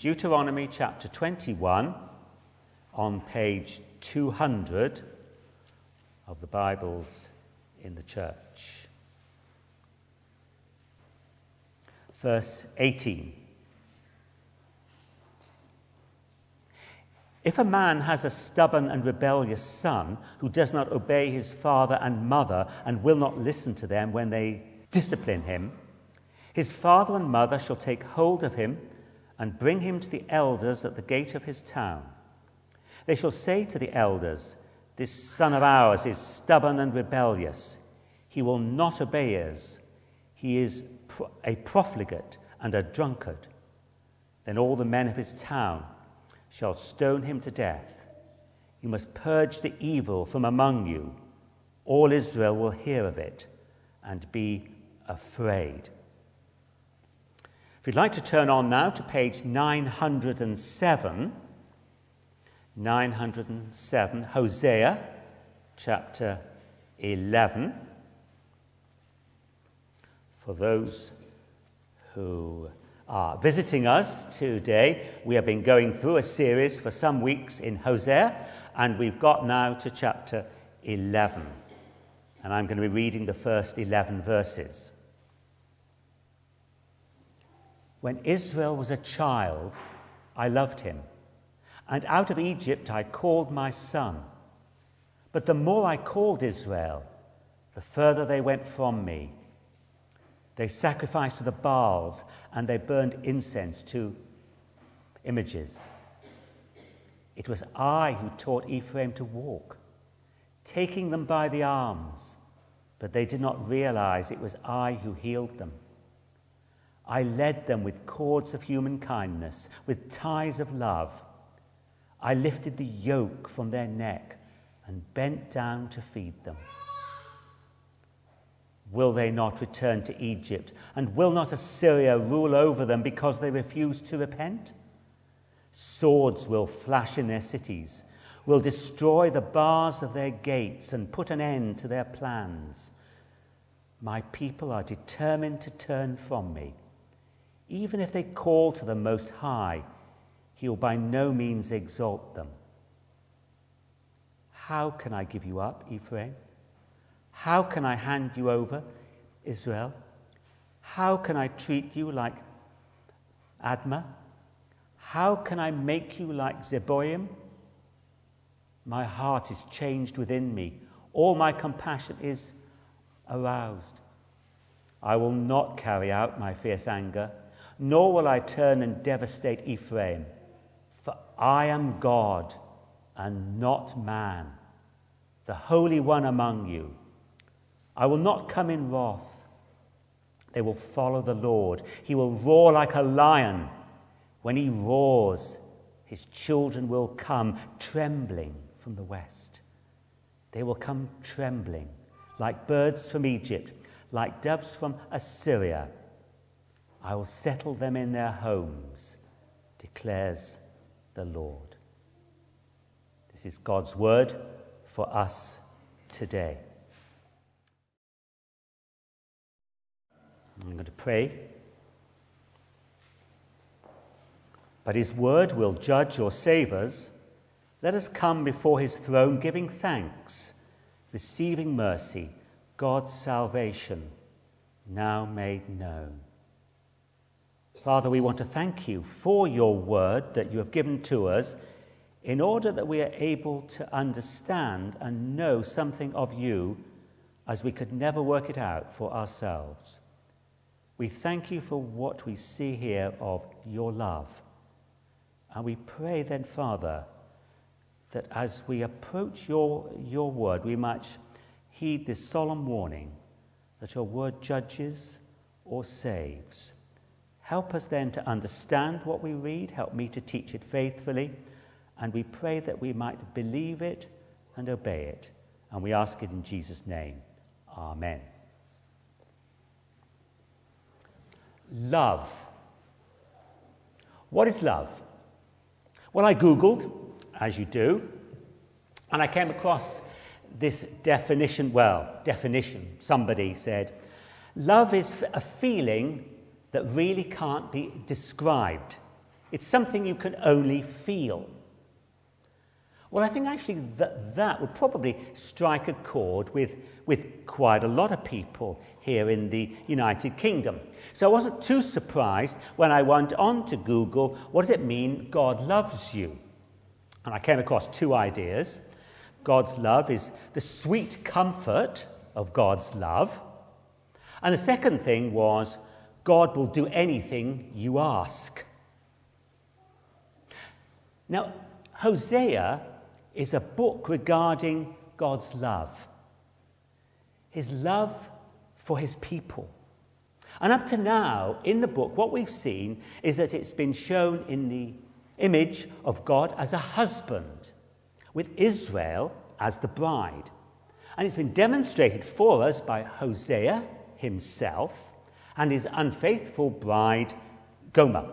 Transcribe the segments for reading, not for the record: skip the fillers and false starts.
Deuteronomy chapter 21 on page 200 of the Bibles in the church. Verse 18. If a man has a stubborn and rebellious son who does not obey his father and mother and will not listen to them when they discipline him, his father and mother shall take hold of him and bring him to the elders at the gate of his town. They shall say to the elders, "This son of ours is stubborn and rebellious. He will not obey us. He is a profligate and a drunkard." Then all the men of his town shall stone him to death. You must purge the evil from among you. All Israel will hear of it and be afraid. If you'd like to turn on now to page 907, Hosea chapter 11. For those who are visiting us today, we have been going through a series for some weeks in Hosea, and we've got now to chapter 11. And I'm going to be reading the first 11 verses. When Israel was a child, I loved him, and out of Egypt I called my son. But the more I called Israel, the further they went from me. They sacrificed to the Baals, and they burned incense to images. It was I who taught Ephraim to walk, taking them by the arms, but they did not realize it was I who healed them. I led them with cords of human kindness, with ties of love. I lifted the yoke from their neck and bent down to feed them. Will they not return to Egypt? And will not Assyria rule over them because they refuse to repent? Swords will flash in their cities, will destroy the bars of their gates and put an end to their plans. My people are determined to turn from me. Even if they call to the Most High, he will by no means exalt them. How can I give you up, Ephraim? How can I hand you over, Israel? How can I treat you like Admah? How can I make you like Zeboim? My heart is changed within me. All my compassion is aroused. I will not carry out my fierce anger, nor will I turn and devastate Ephraim. For I am God and not man, the Holy One among you. I will not come in wrath. They will follow the Lord. He will roar like a lion. When he roars, his children will come trembling from the west. They will come trembling like birds from Egypt, like doves from Assyria. I will settle them in their homes, declares the Lord. This is God's word for us today. I'm going to pray. But his word will judge or save us. Let us come before his throne giving thanks, receiving mercy, God's salvation now made known. Father, we want to thank you for your word that you have given to us in order that we are able to understand and know something of you as we could never work it out for ourselves. We thank you for what we see here of your love. And we pray then, Father, that as we approach your word, we might heed this solemn warning that your word judges or saves. Help us then to understand what we read. Help me to teach it faithfully. And we pray that we might believe it and obey it. And we ask it in Jesus' name. Amen. Love. What is love? Well, I Googled, as you do, and I came across this definition. Somebody said, love is a feeling that really can't be described. It's something you can only feel. Well, I think actually that would probably strike a chord with quite a lot of people here in the United Kingdom. So I wasn't too surprised when I went on to Google, what does it mean God loves you? And I came across two ideas. God's love is the sweet comfort of God's love. And the second thing was, God will do anything you ask. Now, Hosea is a book regarding God's love. His love for his people. And up to now, in the book, what we've seen is that it's been shown in the image of God as a husband, with Israel as the bride. And it's been demonstrated for us by Hosea himself and his unfaithful bride, Gomer.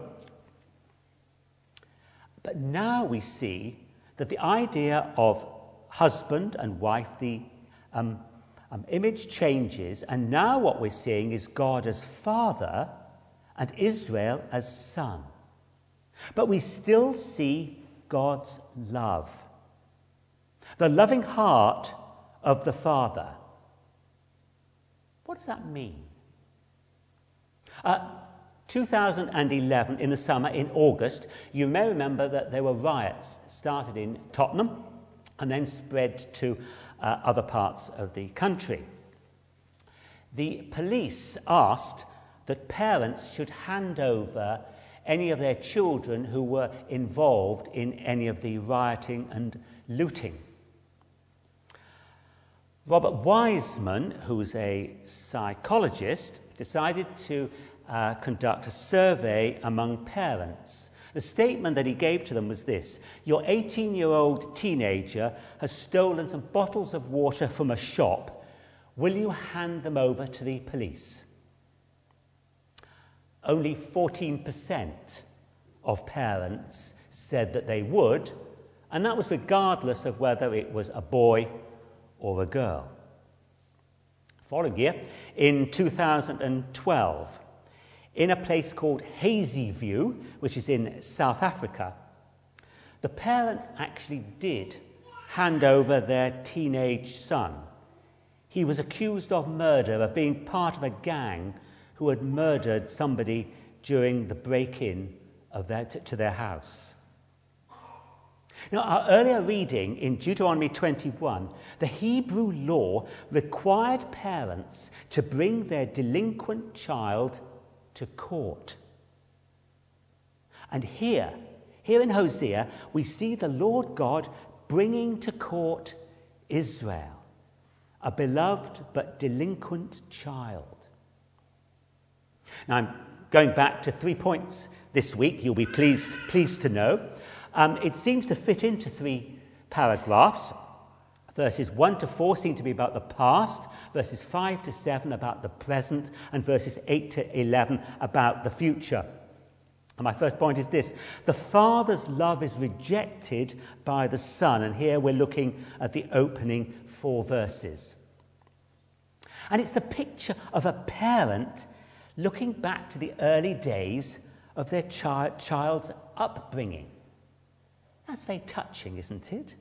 But now we see that the idea of husband and wife, the image changes, and now what we're seeing is God as father and Israel as son. But we still see God's love, the loving heart of the Father. What does that mean? 2011, in the summer, in August, you may remember that there were riots started in Tottenham and then spread to other parts of the country. The police asked that parents should hand over any of their children who were involved in any of the rioting and looting. Robert Wiseman, who's a psychologist, decided to conduct a survey among parents. The statement that he gave to them was this: your 18-year-old teenager has stolen some bottles of water from a shop. Will you hand them over to the police? Only 14% of parents said that they would, and that was regardless of whether it was a boy or a girl. Following year, in 2012, in a place called Hazyview, which is in South Africa, the parents actually did hand over their teenage son. He was accused of murder, of being part of a gang who had murdered somebody during the break-in of to their house. Now, our earlier reading in Deuteronomy 21, the Hebrew law required parents to bring their delinquent child to court. And here in Hosea, we see the Lord God bringing to court Israel, a beloved but delinquent child. Now, I'm going back to 3 points this week, you'll be pleased to know. It seems to fit into 3 paragraphs. Verses 1 to 4 seem to be about the past, verses 5 to 7 about the present, and verses 8 to 11 about the future. And my first point is this: the Father's love is rejected by the Son. And here we're looking at the opening 4 verses. And it's the picture of a parent looking back to the early days of their child's upbringing. That's very touching, isn't it?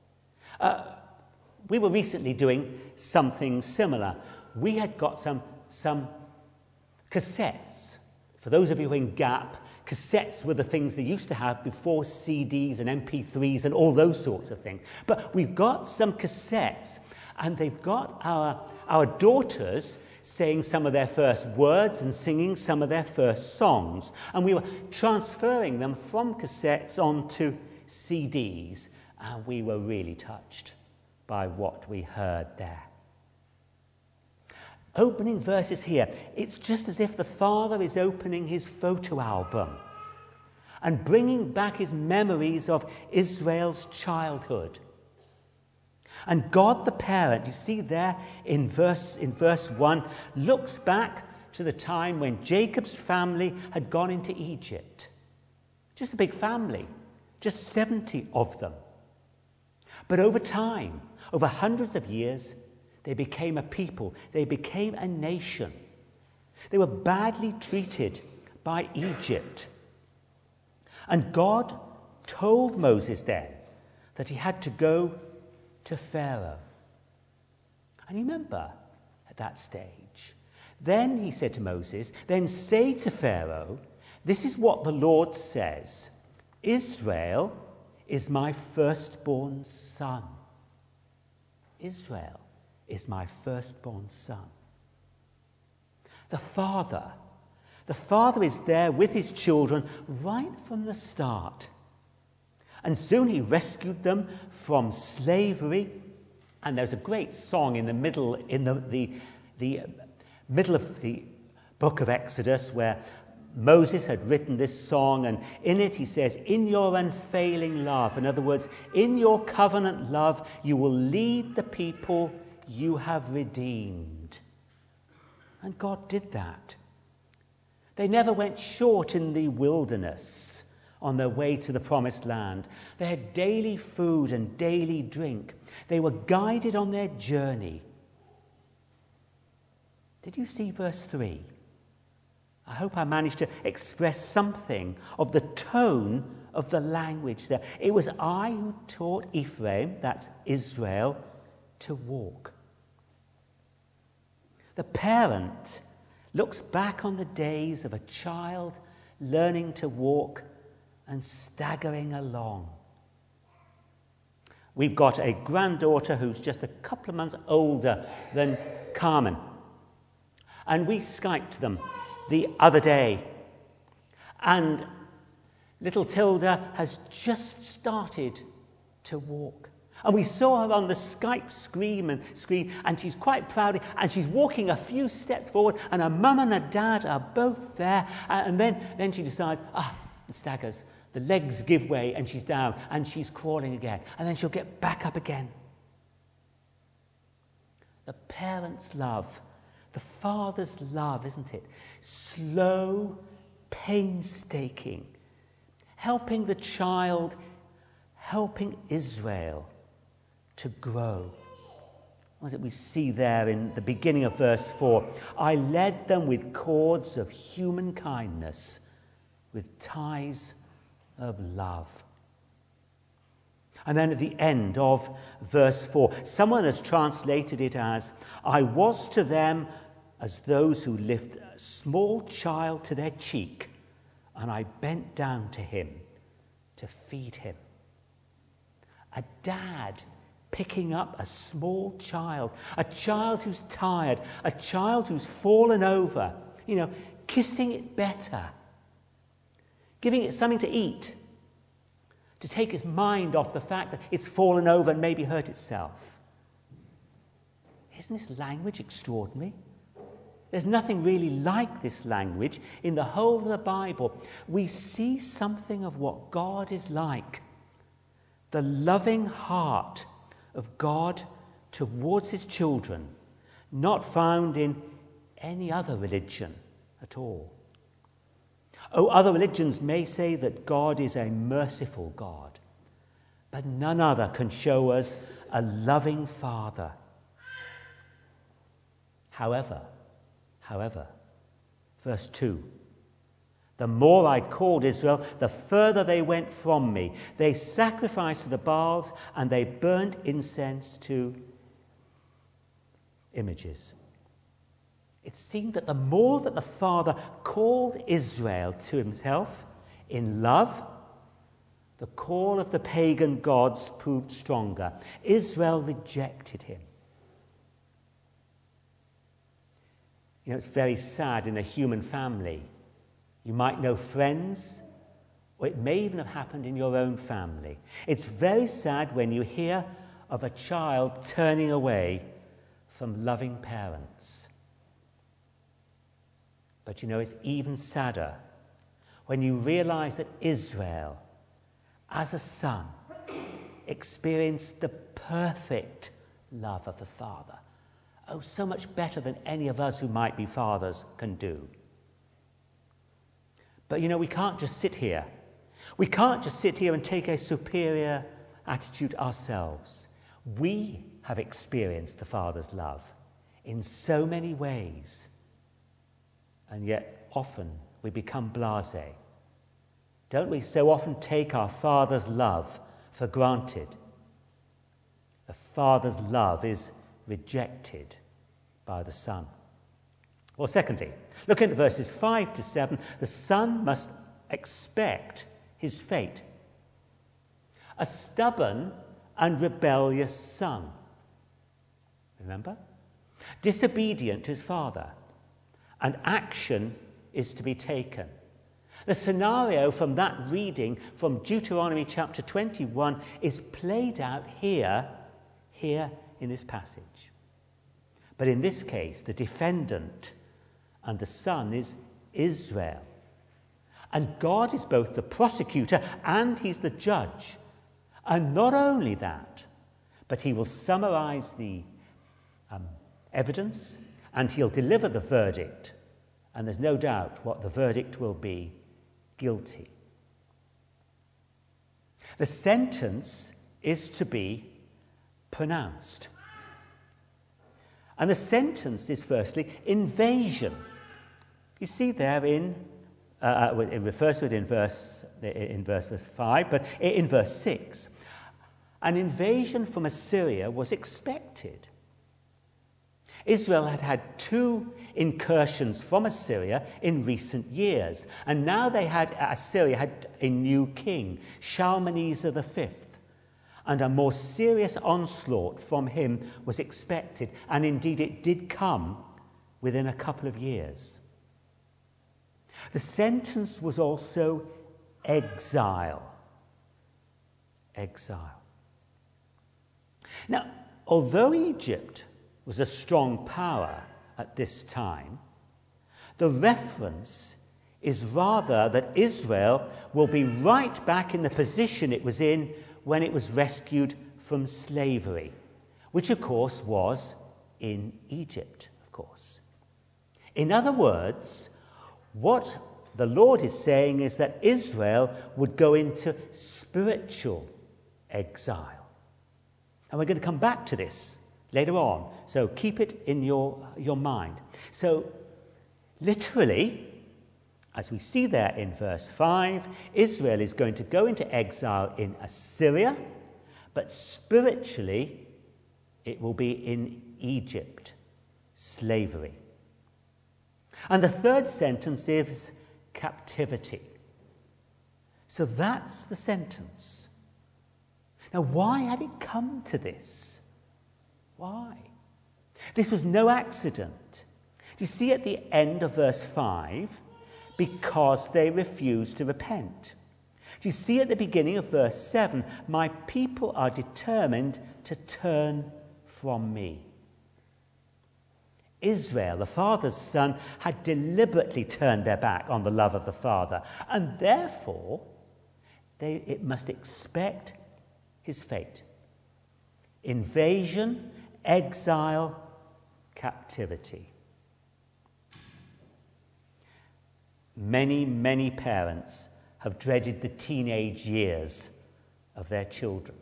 We were recently doing something similar. We had got some cassettes. For those of you in Gap, cassettes were the things they used to have before CDs and MP3s and all those sorts of things. But we've got some cassettes, and they've got our daughters saying some of their first words and singing some of their first songs. And we were transferring them from cassettes onto CDs, and we were really touched by what we heard there. Opening verses here, it's just as if the Father is opening his photo album and bringing back his memories of Israel's childhood. And God the parent, you see there in verse 1, looks back to the time when Jacob's family had gone into Egypt. Just a big family, just 70 of them. But over time, over hundreds of years, they became a people. They became a nation. They were badly treated by Egypt. And God told Moses then that he had to go to Pharaoh. And remember, at that stage, then he said to Moses, then say to Pharaoh, this is what the Lord says, Israel is my firstborn son. Israel is my firstborn son. The father is there with his children right from the start. And soon he rescued them from slavery. And there's a great song in the middle, the middle of the book of Exodus, where Moses had written this song, and in it he says, in your unfailing love, in other words, in your covenant love, you will lead the people you have redeemed. And God did that. They never went short in the wilderness on their way to the promised land. They had daily food and daily drink. They were guided on their journey. Did you see verse 3? I hope I managed to express something of the tone of the language there. It was I who taught Ephraim, that's Israel, to walk. The parent looks back on the days of a child learning to walk and staggering along. We've got a granddaughter who's just a couple of months older than Carmen. And we Skyped them the other day. And little Tilda has just started to walk. And we saw her on the Skype screen, and she's quite proud, and she's walking a few steps forward, and her mum and her dad are both there, and then she decides, and staggers. The legs give way, and she's down, and she's crawling again, and then she'll get back up again. The parent's love, the father's love, isn't it? Slow, painstaking, helping the child, helping Israel to grow. What is it we see there in the beginning of verse 4? I led them with cords of human kindness, with ties of love. And then at the end of verse 4, someone has translated it as, I was to them as those who lift a small child to their cheek, and I bent down to him to feed him. A dad picking up a small child, a child who's tired, a child who's fallen over, kissing it better, giving it something to eat, to take its mind off the fact that it's fallen over and maybe hurt itself. Isn't this language extraordinary? There's nothing really like this language in the whole of the Bible. We see something of what God is like. The loving heart of God towards his children, not found in any other religion at all. Other religions may say that God is a merciful God, but none other can show us a loving Father. However, verse 2, the more I called Israel, the further they went from me. They sacrificed to the Baals, and they burnt incense to images. It seemed that the more that the Father called Israel to himself in love, the call of the pagan gods proved stronger. Israel rejected him. It's very sad in a human family. You might know friends, or it may even have happened in your own family. It's very sad when you hear of a child turning away from loving parents. But it's even sadder when you realize that Israel, as a son, experienced the perfect love of the Father. Oh, so much better than any of us who might be fathers can do. But we can't just sit here. We can't just sit here and take a superior attitude ourselves. We have experienced the Father's love in so many ways. And yet often we become blasé. Don't we so often take our Father's love for granted? The Father's love is rejected by the Son. Or secondly, looking at verses 5 to 7, the Son must expect his fate. A stubborn and rebellious son. Remember? Disobedient to his father. And action is to be taken. The scenario from that reading from Deuteronomy chapter 21 is played out here in this passage. But in this case, the defendant and the son is Israel. And God is both the prosecutor and he's the judge. And not only that, but he will summarize the evidence and he'll deliver the verdict. And there's no doubt what the verdict will be: guilty. The sentence is to be pronounced. And the sentence is firstly invasion. You see there it refers to it in verse 5, but in verse 6. An invasion from Assyria was expected. Israel had had 2 incursions from Assyria in recent years, and now Assyria had a new king, Shalmaneser V, and a more serious onslaught from him was expected, and indeed it did come within a couple of years. The sentence was also exile. Exile. Now, although Egypt was a strong power at this time, the reference is rather that Israel will be right back in the position it was in when it was rescued from slavery, which of course was in Egypt, of course. In other words, what the Lord is saying is that Israel would go into spiritual exile. And we're going to come back to this later on, so keep it in your mind. So, literally, as we see there in verse 5, Israel is going to go into exile in Assyria, but spiritually it will be in Egypt, slavery. And the third sentence is captivity. So that's the sentence. Now, why had it come to this? Why? This was no accident. Do you see at the end of verse 5? Because they refused to repent. Do you see at the beginning of verse 7? My people are determined to turn from me. Israel, the father's son, had deliberately turned their back on the love of the Father, and therefore it must expect his fate. Invasion, exile, captivity. Many, many parents have dreaded the teenage years of their children.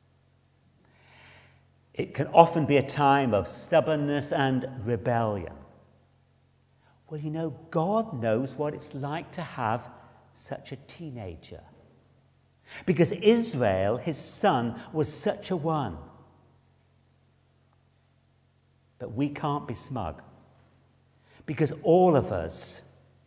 It can often be a time of stubbornness and rebellion. Well, you know, God knows what it's like to have such a teenager. Because Israel, his son, was such a one. But we can't be smug. Because all of us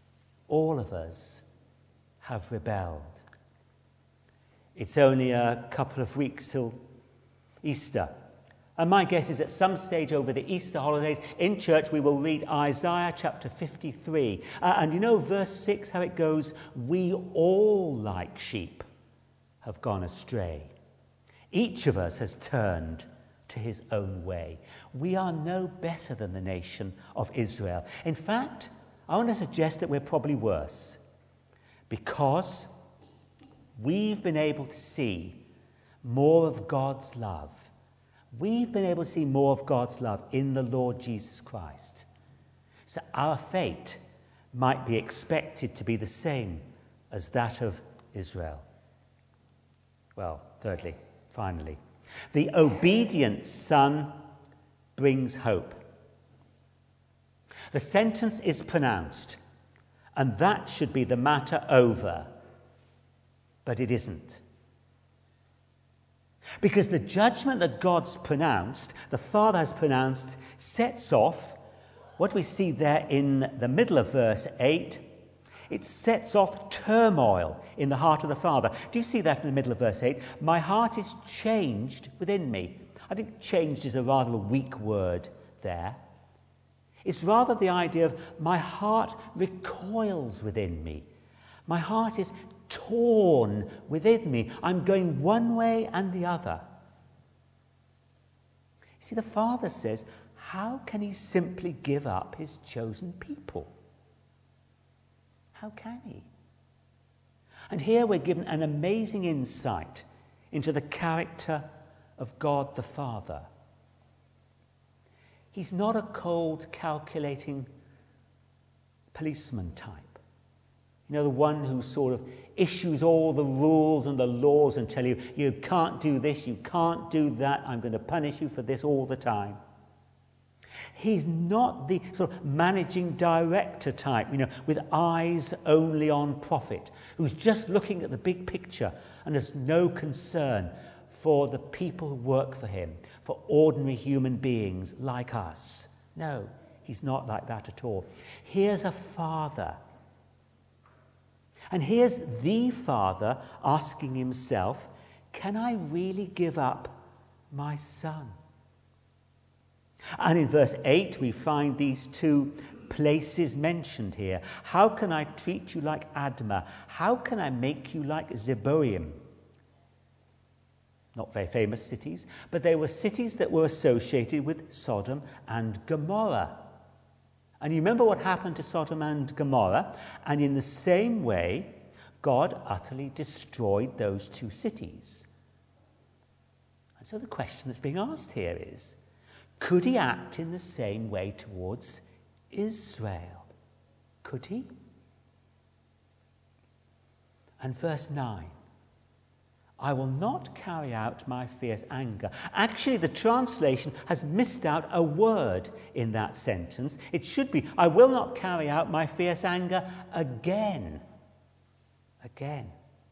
have rebelled. It's only a couple of weeks till Easter. And my guess is at some stage over the Easter holidays in church we will read Isaiah chapter 53. And you know verse 6, how it goes, we all like sheep have gone astray. Each of us has turned to his own way. We are no better than the nation of Israel. In fact, I want to suggest that we're probably worse, because we've been able to see more of God's love. We've been able to see more of God's love in the Lord Jesus Christ. So our fate might be expected to be the same as that of Israel. Well, thirdly, finally, the obedient son brings hope. The sentence is pronounced, and that should be the matter over. But it isn't. Because the judgment that God's pronounced, the Father has pronounced, sets off what we see there in the middle of verse 8. It sets off turmoil in the heart of the Father. Do you see that in the middle of verse 8? My heart is changed within me. I think changed is a rather weak word there. It's rather the idea of my heart recoils within me. My heart is torn within me. I'm going one way and the other. You see, the Father says, how can he simply give up his chosen people? How can he? And here we're given an amazing insight into the character of God the Father. He's not a cold, calculating policeman type. You know, the one who sort of issues all the rules and the laws and tell you, you can't do this, you can't do that, I'm going to punish you for this all the time. He's not the sort of managing director type, you know, with eyes only on profit, who's just looking at the big picture and has no concern for the people who work for him, for ordinary human beings like us. No, he's not like that at all. Here's a father. And here's the Father asking himself, can I really give up my son? And in verse 8 we find these two places mentioned here. How can I treat you like Admah? How can I make you like Zeboim? Not very famous cities, but they were cities that were associated with Sodom and Gomorrah. And you remember what happened to Sodom and Gomorrah? And in the same way, God utterly destroyed those two cities. And so the question that's being asked here is, could he act in the same way towards Israel? Could he? And verse 9, I will not carry out my fierce anger. Actually, the translation has missed out a word in that sentence. It should be, I will not carry out my fierce anger again. Again.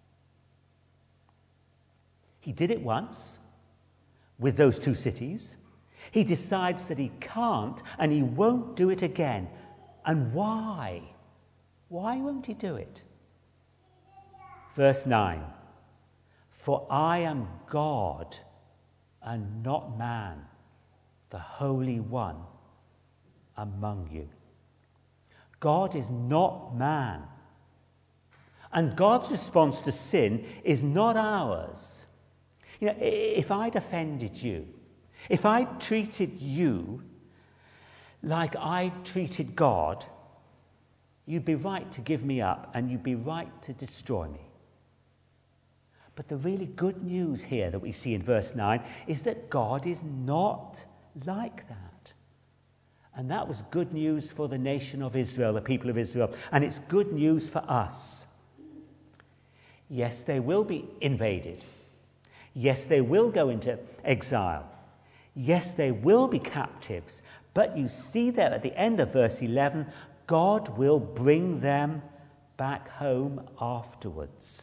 He did it once with those two cities. He decides that he can't and he won't do it again. And why? Why won't he do it? Verse 9. For I am God and not man, the Holy One among you. God is not man. And God's response to sin is not ours. You know, if I'd offended you, if I treated you like I treated God, you'd be right to give me up and you'd be right to destroy me. But the really good news here that we see in verse 9 is that God is not like that. And that was good news for the nation of Israel, the people of Israel. And it's good news for us. Yes, they will be invaded. Yes, they will go into exile. Yes, they will be captives. But you see there at the end of verse 11, God will bring them back home afterwards.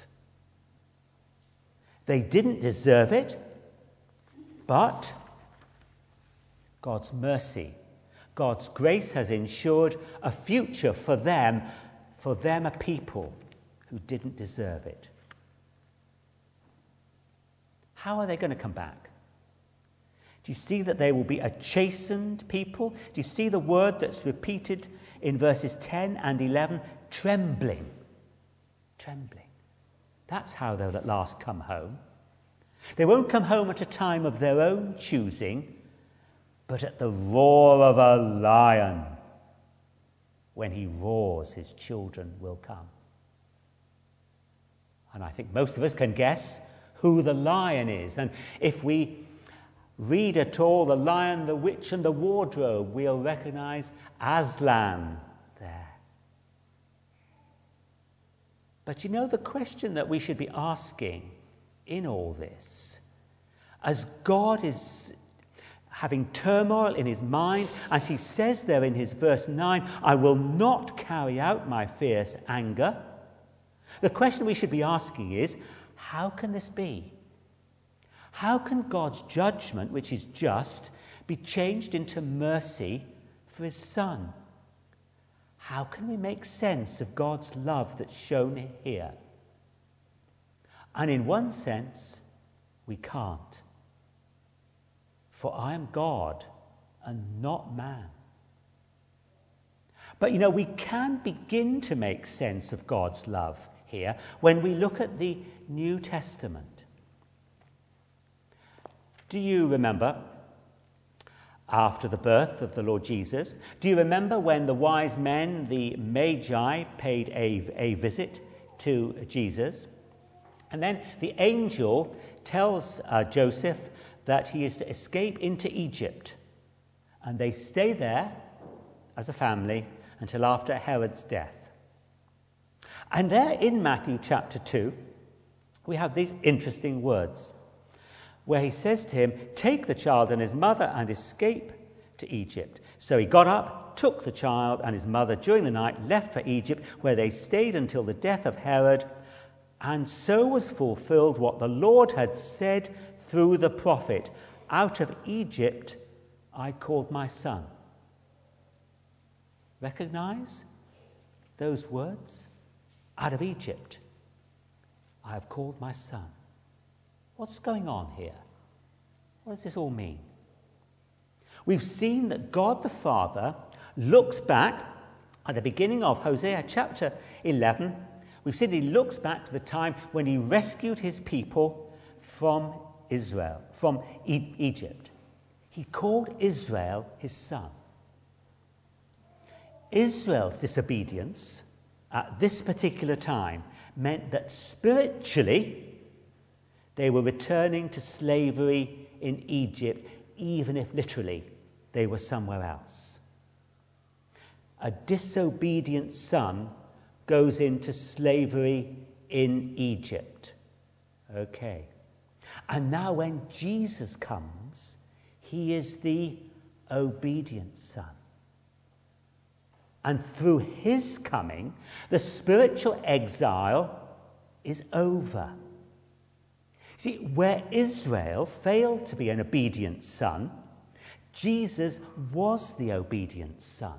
They didn't deserve it, but God's mercy, God's grace has ensured a future for them a people who didn't deserve it. How are they going to come back? Do you see that they will be a chastened people? Do you see the word that's repeated in verses 10 and 11? Trembling. Trembling. That's how they'll at last come home. They won't come home at a time of their own choosing, but at the roar of a lion. When he roars, his children will come. And I think most of us can guess who the lion is. And if we read at all The Lion, the Witch and the Wardrobe, we'll recognize Aslan there. But you know, the question that we should be asking in all this, as God is having turmoil in his mind, as he says there in his verse 9, I will not carry out my fierce anger, The question we should be asking is, how can this be? How can God's judgment, which is just, be changed into mercy for his Son? How can we make sense of God's love that's shown here? And in one sense, we can't. For I am God and not man. But we can begin to make sense of God's love here when we look at the New Testament. Do you remember, after the birth of the Lord Jesus, do you remember when the wise men, the Magi, paid a visit to Jesus? And then the angel tells Joseph that he is to escape into Egypt. And they stay there as a family until after Herod's death. And there in Matthew chapter 2, we have these interesting words, where he says to him, "Take the child and his mother and escape to Egypt." So he got up, took the child and his mother during the night, left for Egypt, where they stayed until the death of Herod. And so was fulfilled what the Lord had said through the prophet, "Out of Egypt I called my son." Recognize those words? Out of Egypt I have called my son. What's going on here? What does this all mean? We've seen that God the Father looks back at the beginning of Hosea chapter 11. We've seen he looks back to the time when he rescued his people from Israel, from Egypt. He called Israel his son. Israel's disobedience at this particular time meant that spiritually they were returning to slavery in Egypt, even if literally they were somewhere else. A disobedient son goes into slavery in Egypt. Okay. And now when Jesus comes, he is the obedient son. And through his coming, the spiritual exile is over. See, where Israel failed to be an obedient son, Jesus was the obedient son.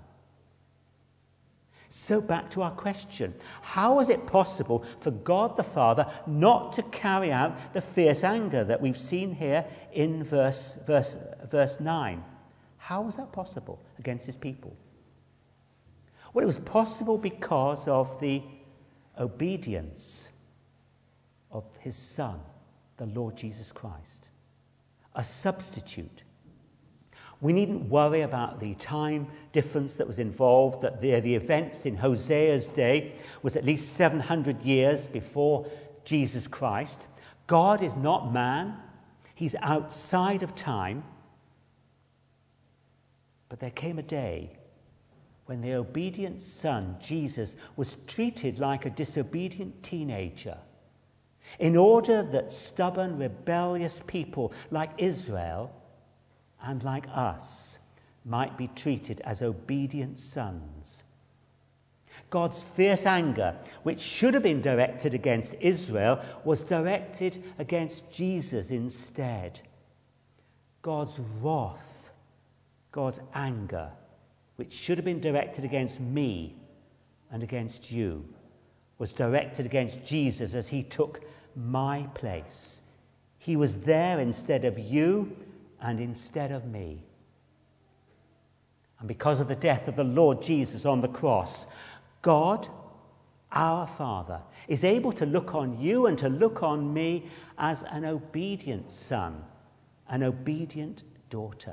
So back to our question. How is it possible for God the Father not to carry out the fierce anger that we've seen here in verse 9? How was that possible against his people? Well, it was possible because of the obedience of his Son, the Lord Jesus Christ, a substitute. We needn't worry about the time difference that was involved, that the events in Hosea's day was at least 700 years before Jesus Christ. God is not man. He's outside of time. But there came a day when the obedient son, Jesus, was treated like a disobedient teenager, in order that stubborn, rebellious people like Israel and like us might be treated as obedient sons. God's fierce anger, which should have been directed against Israel, was directed against Jesus instead. God's wrath, God's anger, which should have been directed against me and against you, was directed against Jesus as he took my place. He was there instead of you and instead of me. And because of the death of the Lord Jesus on the cross, God, our Father, is able to look on you and to look on me as an obedient son, an obedient daughter.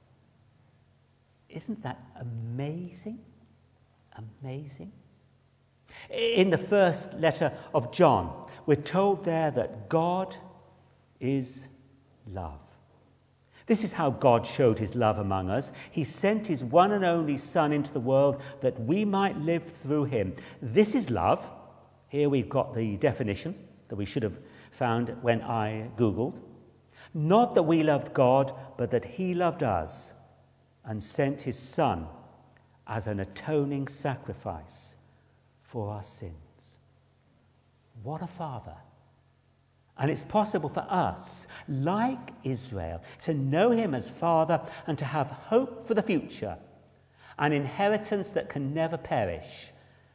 Isn't that amazing? Amazing. In the first letter of John, we're told there that God is love. This is how God showed his love among us. He sent his one and only Son into the world that we might live through him. This is love. Here we've got the definition that we should have found when I Googled. Not that we loved God, but that he loved us and sent his Son as an atoning sacrifice for our sins. What a Father. And it's possible for us, like Israel, to know him as Father and to have hope for the future, an inheritance that can never perish.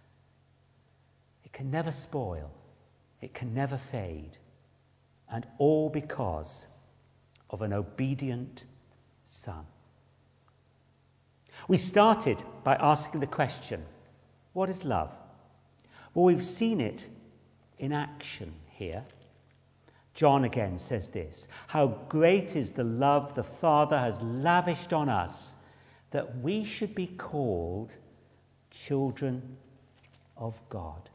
It can never spoil. It can never fade. And all because of an obedient Son. We started by asking the question, what is love? Well, we've seen it in action here. John again says this, how great is the love the Father has lavished on us, that we should be called children of God.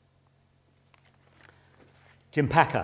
Jay Packer,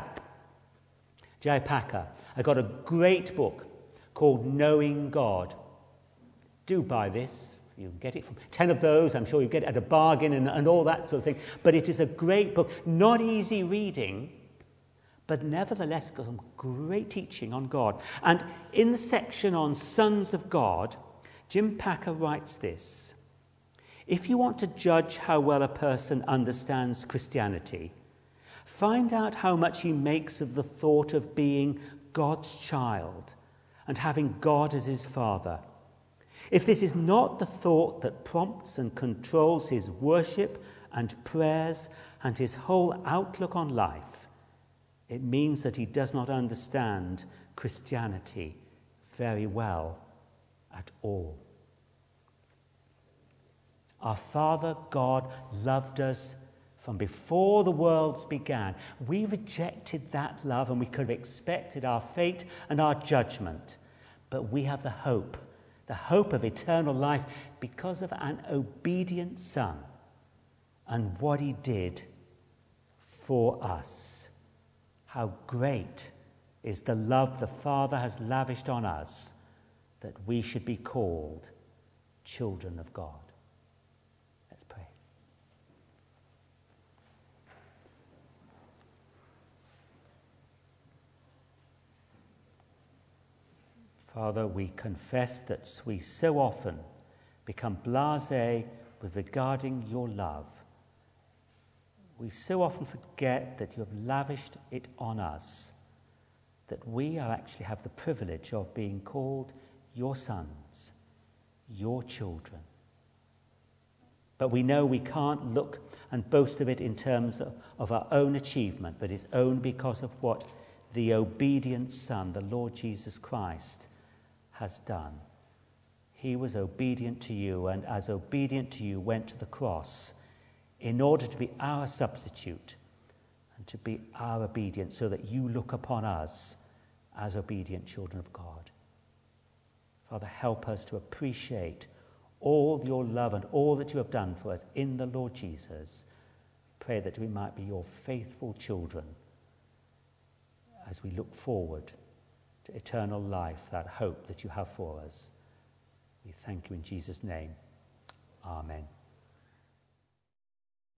I got a great book called Knowing God. Do buy this. You can get it from 10 of those. I'm sure you get it at a bargain and all that sort of thing. But it is a great book. Not easy reading, but nevertheless got some great teaching on God. And in the section on sons of God, Jim Packer writes this. If you want to judge how well a person understands Christianity, find out how much he makes of the thought of being God's child and having God as his Father. If this is not the thought that prompts and controls his worship and prayers and his whole outlook on life, it means that he does not understand Christianity very well at all. Our Father God loved us from before the worlds began. We rejected that love and we could have expected our fate and our judgment. But we have the hope of eternal life because of an obedient Son and what he did for us. How great is the love the Father has lavished on us that we should be called children of God. Let's pray. Father, we confess that we so often become blasé with regarding your love. We so often forget that you have lavished it on us, that we actually have the privilege of being called your sons, your children. But we know we can't look and boast of it in terms of our own achievement, but it's only because of what the obedient Son, the Lord Jesus Christ, has done. He was obedient to you, and as obedient to you went to the cross in order to be our substitute and to be our obedience, so that you look upon us as obedient children of God. Father, help us to appreciate all your love and all that you have done for us in the Lord Jesus. Pray that we might be your faithful children as we look forward to eternal life, that hope that you have for us. We thank you in Jesus' name. Amen.